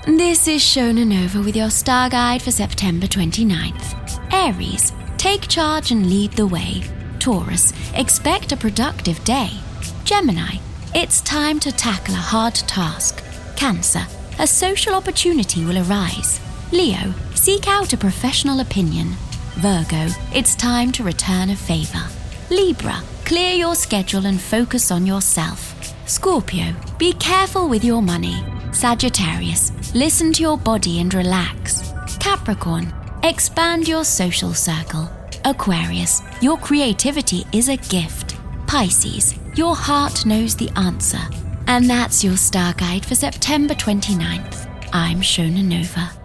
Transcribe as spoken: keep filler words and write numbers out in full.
This is Shona Nova with your star guide for September twenty-ninth. Aries, take charge and lead the way. Taurus, expect a productive day. Gemini, it's time to tackle a hard task. Cancer, a social opportunity will arise. Leo, seek out a professional opinion. Virgo, it's time to return a favor. Libra, clear your schedule and focus on yourself. Scorpio, be careful with your money. Sagittarius, listen to your body and relax. Capricorn, expand your social circle. Aquarius, your creativity is a gift. Pisces, your heart knows the answer. And that's your star guide for September twenty-ninth. I'm Shona Nova.